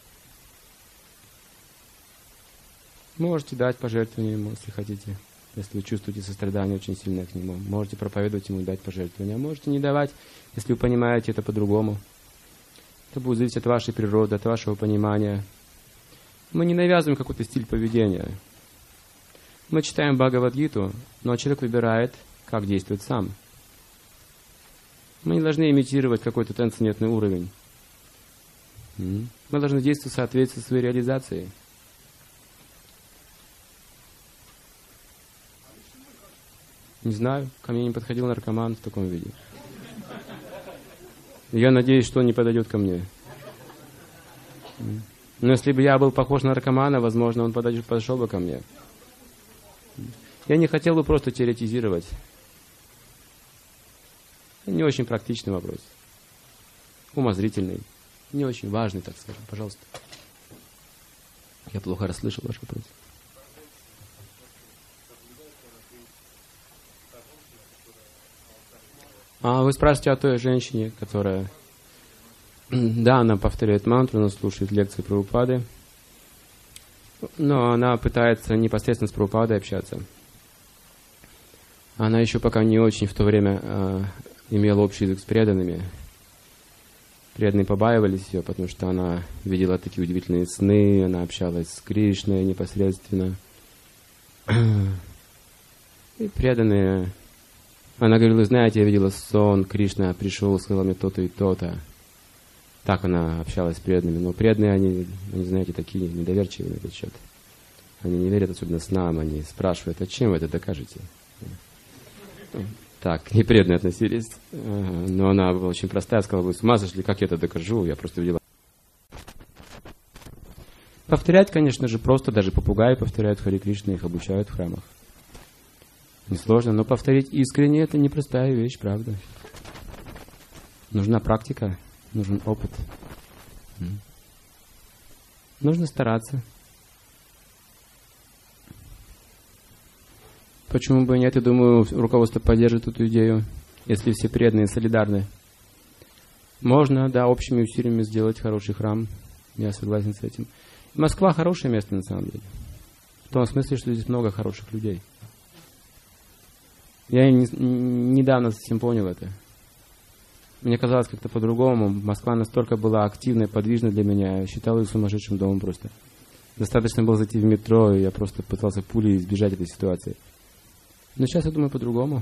[SPEAKER 1] Можете дать пожертвование ему, если хотите. Если вы чувствуете сострадание очень сильное к нему. Можете проповедовать ему и дать пожертвование. А можете не давать, если вы понимаете это по-другому. Это будет зависеть от вашей природы, от вашего понимания. Мы не навязываем какой-то стиль поведения. Мы читаем Бхагавад-гиту, но человек выбирает, как действовать сам. Мы не должны имитировать какой-то трансцендентный уровень. Мы должны действовать в соответствии со своей реализацией. Не знаю, ко мне не подходил наркоман в таком виде. Я надеюсь, что он не подойдет ко мне. Но если бы я был похож на наркомана, возможно, он подошел бы ко мне. Я не хотел бы просто теоретизировать. Не очень практичный вопрос. Умозрительный. Не очень важный, так скажем. Пожалуйста. Я плохо расслышал ваш вопрос. Вы спрашиваете о той женщине, которая... Да, она повторяет мантру, она слушает лекции Прабхупады, но она пытается непосредственно с Прабхупадой общаться. Она еще пока не очень в то время имела общий язык с преданными. Преданные побаивались ее, потому что она видела такие удивительные сны, она общалась с Кришной непосредственно. И преданные... Она говорила: знаете, я видела сон, Кришна пришел, сказал мне то-то и то-то. Так она общалась с преданными. Но преданные, они, знаете, такие недоверчивые на этот счет. Они не верят особенно снам, они спрашивают: а чем вы это докажете? Так, не преданные относились. Но она была очень простая, сказала: вы с ума сошли, как я это докажу? Я просто видела. Повторять, конечно же, просто, даже попугаи повторяют Харе Кришна, их обучают в храмах. Несложно, но повторить искренне — это непростая вещь, правда. Нужна практика, нужен опыт. Нужно стараться. Почему бы и нет? Я думаю, руководство поддержит эту идею, если все преданные, солидарны. Можно, да, общими усилиями сделать хороший храм. Я согласен с этим. Москва — хорошее место, на самом деле. В том смысле, что здесь много хороших людей. Я недавно совсем понял это. Мне казалось как-то по-другому. Москва настолько была активной, подвижной для меня. Я считал ее сумасшедшим домом просто. Достаточно было зайти в метро, и я просто пытался пулей избежать этой ситуации. Но сейчас я думаю по-другому.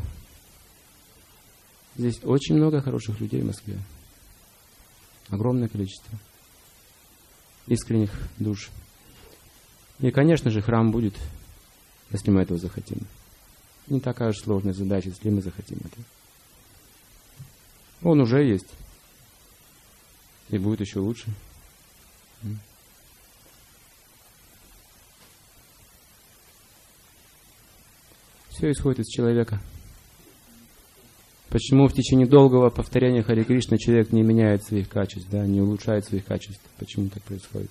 [SPEAKER 1] Здесь очень много хороших людей в Москве. Огромное количество. Искренних душ. И, конечно же, храм будет, если мы этого захотим. Не такая уж сложная задача, если мы захотим это. Он уже есть. И будет еще лучше. Все исходит из человека. Почему в течение долгого повторения Харе Кришна человек не меняет своих качеств, да, не улучшает своих качеств? Почему так происходит?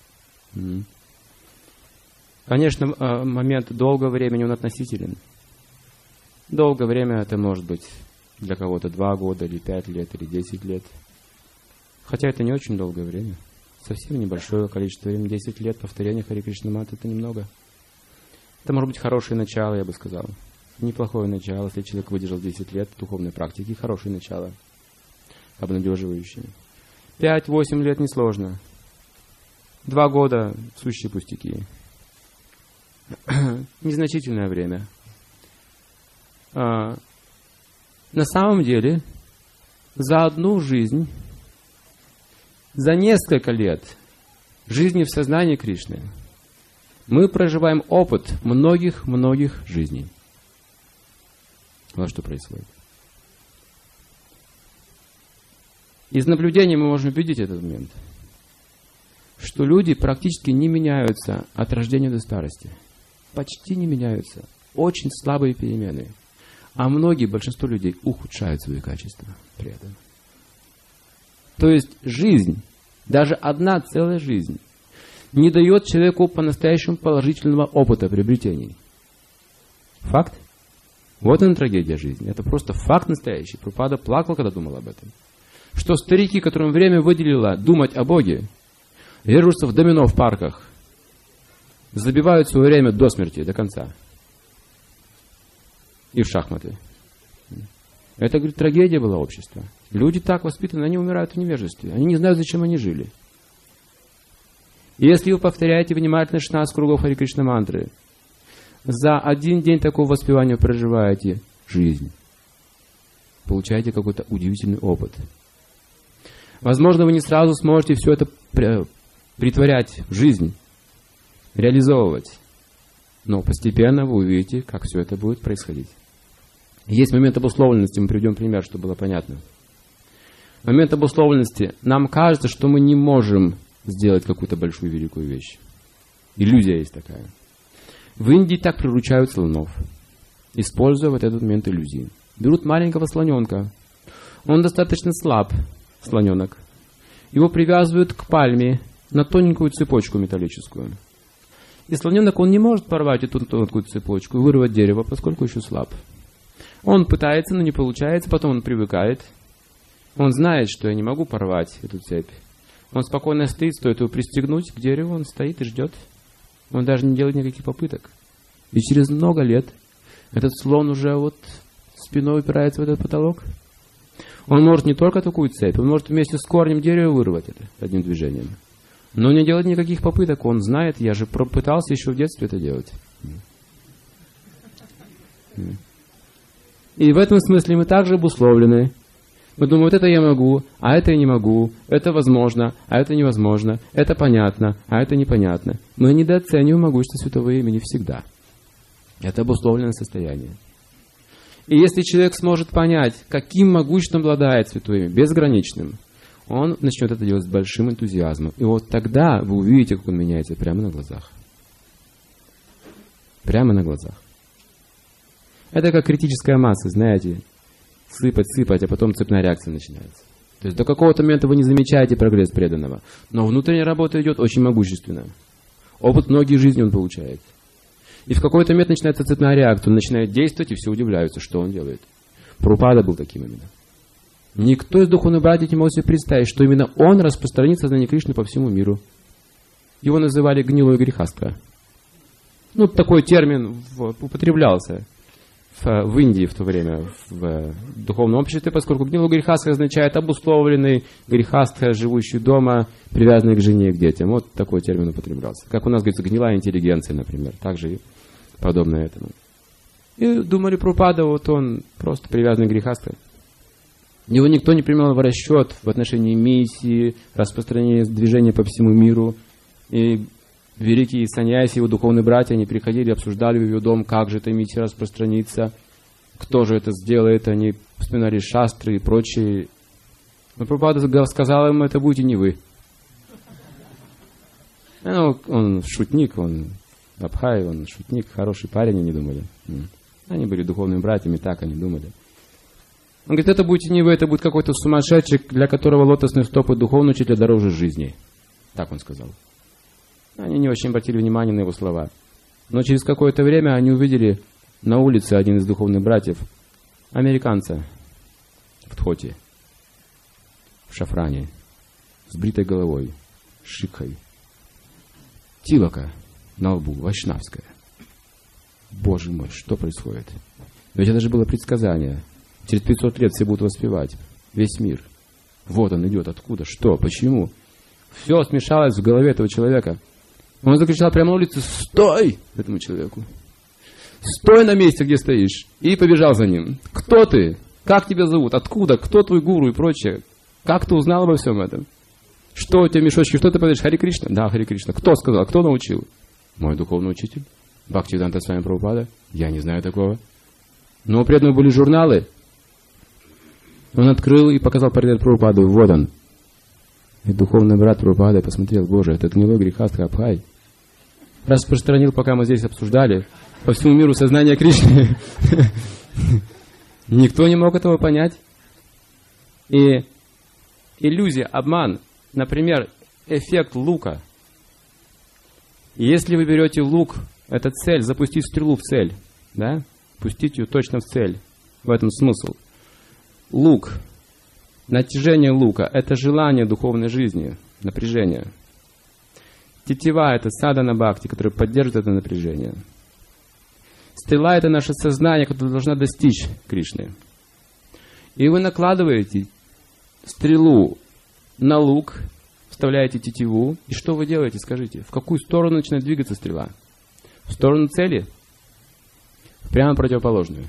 [SPEAKER 1] Конечно, момент долгого времени он относителен. Долгое время это может быть для кого-то 2 года, или 5 лет, или 10 лет. Хотя это не очень долгое время. Совсем небольшое количество времени. 10 лет повторения Харе Кришна мантры — это немного. Это может быть хорошее начало, я бы сказал. Неплохое начало, если человек выдержал 10 лет духовной практики. Хорошее начало. Обнадеживающее. 5-8 лет несложно. 2 года — сущие пустяки. Незначительное время. На самом деле, за одну жизнь, за несколько лет жизни в сознании Кришны мы проживаем опыт многих жизней. Вот что происходит. Из наблюдений мы можем увидеть этот момент, что люди практически не меняются от рождения до старости. Почти не меняются. Очень слабые перемены. А большинство людей ухудшают свои качества при этом. То есть жизнь, даже одна целая жизнь, не дает человеку по-настоящему положительного опыта приобретений. Факт. Вот она трагедия жизни. Это просто факт настоящий. Прабхупада плакал, когда думал об этом. Что старики, которым время выделило думать о Боге, режутся в домино в парках, забивают свое время до смерти, до конца. И в шахматы. Это, говорит, трагедия была общества. Люди так воспитаны, они умирают в невежестве. Они не знают, зачем они жили. И если вы повторяете внимательно 16 кругов Харе Кришна мантры, за один день такого воспевания проживаете жизнь. Получаете какой-то удивительный опыт. Возможно, вы не сразу сможете все это притворять в жизнь, реализовывать. Но постепенно вы увидите, как все это будет происходить. Есть момент обусловленности, мы приведем пример, чтобы было понятно. Момент обусловленности. Нам кажется, что мы не можем сделать какую-то большую великую вещь. Иллюзия есть такая. В Индии так приручают слонов, используя вот этот момент иллюзии. Берут маленького слоненка. Он достаточно слаб, слоненок. Его привязывают к пальме на тоненькую цепочку металлическую. И слоненок, он не может порвать эту тонкую цепочку и вырвать дерево, поскольку еще слаб. Он пытается, но не получается, потом он привыкает. Он знает, что я не могу порвать эту цепь. Он спокойно стоит, стоит его пристегнуть к дереву, он стоит и ждет. Он даже не делает никаких попыток. И через много лет этот слон уже вот спиной упирается в этот потолок. Он может не только такую цепь, он может вместе с корнем дерева вырвать это одним движением. Но не делает никаких попыток. Он знает, я же пытался еще в детстве это делать. И в этом смысле мы также обусловлены. Мы думаем, вот это я могу, а это я не могу, это возможно, а это невозможно, это понятно, а это непонятно. Мы недооцениваем могущество святого имени всегда. Это обусловленное состояние. И если человек сможет понять, каким могуществом обладает святое имя, безграничным, он начнет это делать с большим энтузиазмом. И вот тогда вы увидите, как он меняется прямо на глазах. Прямо на глазах. Это как критическая масса, знаете. Сыпать, а потом цепная реакция начинается. То есть до какого-то момента вы не замечаете прогресс преданного. Но внутренняя работа идет очень могущественно. Опыт многих жизней он получает. И в какой-то момент начинается цепная реакция. Он начинает действовать, и все удивляются, что он делает. Прабхупада был таким именно. Никто из духовных братьев не может себе представить, что именно он распространит сознание Кришны по всему миру. Его называли гнилой грехастха. Ну, такой термин употреблялся в Индии в то время, в духовном обществе, поскольку гнилой грехастха означает обусловленный грехастха, живущий дома, привязанный к жене и к детям. Вот такой термин употреблялся. Как у нас говорится, гнилая интеллигенция, например. Также и подобно этому. И думали, Прабхупада, вот он просто привязанный к грехастхе. Его никто не принимал в расчет в отношении миссии, распространения движения по всему миру. И великие саньяси, его духовные братья, они приходили, обсуждали в его дом, как же эта миссия распространится, кто же это сделает, они вспоминали шастры и прочие. Но Прабхупада сказал им, это будете не вы. Ну, он шутник, он Абхай, он шутник, хороший парень, они думали. Они были духовными братьями, так они думали. Он говорит, это будете не вы, это будет какой-то сумасшедший, для которого лотосные стопы духовного учителя дороже жизни. Так он сказал. Они не очень обратили внимание на его слова. Но через какое-то время они увидели на улице один из духовных братьев, американца, в тхоте, в шафране, с бритой головой, с шикхой, тилака на лбу, вайшнавская. Боже мой, что происходит? Ведь это же было предсказание. Через 500 лет все будут воспевать. Весь мир. Вот он идет. Откуда? Что? Почему? Все смешалось в голове этого человека. Он закричал прямо на улице: «Стой!» этому человеку. «Стой на месте, где стоишь!» И побежал за ним. «Кто ты? Как тебя зовут? Откуда? Кто твой гуру?» и прочее. «Как ты узнал обо всем этом? Что у тебя мешочки? Что ты подаешь? Хари Кришна?» «Да, Хари Кришна». «Кто сказал? Кто научил?» «Мой духовный учитель. Бхактивиданта Свами Прабхупада». «Я не знаю такого». Но у преданных были журналы. Он открыл и показал портрет Прабхупады. Вот он. И духовный брат Прабхупады посмотрел: «Боже, это гнилой грехастха Абхай». Распространил, пока мы здесь обсуждали, по всему миру сознание Кришны. Никто не мог этого понять. И иллюзия, обман, например, эффект лука. Если вы берете лук, это цель, запустить стрелу в цель, да? Пустить ее точно в цель. В этом смысл. Лук, натяжение лука – это желание духовной жизни, напряжение. Тетива – это садхана бхакти, которая поддерживает это напряжение. Стрела – это наше сознание, которое должно достичь Кришны. И вы накладываете стрелу на лук, вставляете тетиву, и что вы делаете, скажите? В какую сторону начинает двигаться стрела? В сторону цели? Прямо противоположную.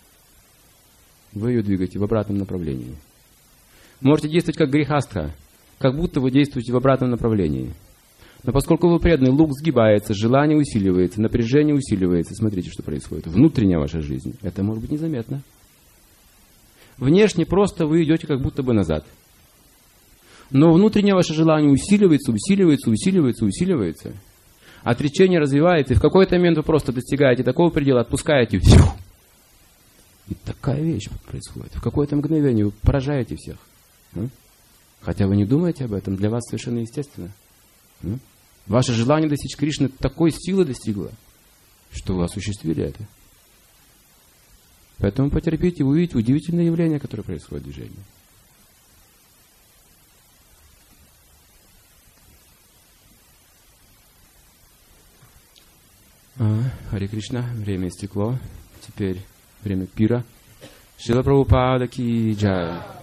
[SPEAKER 1] Вы ее двигаете в обратном направлении. Можете действовать как грехастха, как будто вы действуете в обратном направлении. Но поскольку вы преданный, лук сгибается, желание усиливается, напряжение усиливается. Смотрите, что происходит. Внутренняя ваша жизнь. Это может быть незаметно. Внешне просто вы идете как будто бы назад. Но внутреннее ваше желание усиливается, усиливается, усиливается, усиливается. Отречение развивается, и в какой-то момент вы просто достигаете такого предела, отпускаете. И такая вещь происходит. В какое-то мгновение вы поражаете всех. Хотя вы не думаете об этом, для вас совершенно естественно. Ваше желание достичь Кришны такой силы достигло, что вы осуществили это. Поэтому потерпите, вы увидите удивительное явление, которое происходит в движении. Харе Кришна, время истекло. Теперь время пира. Шрила Прабхупада ки джай.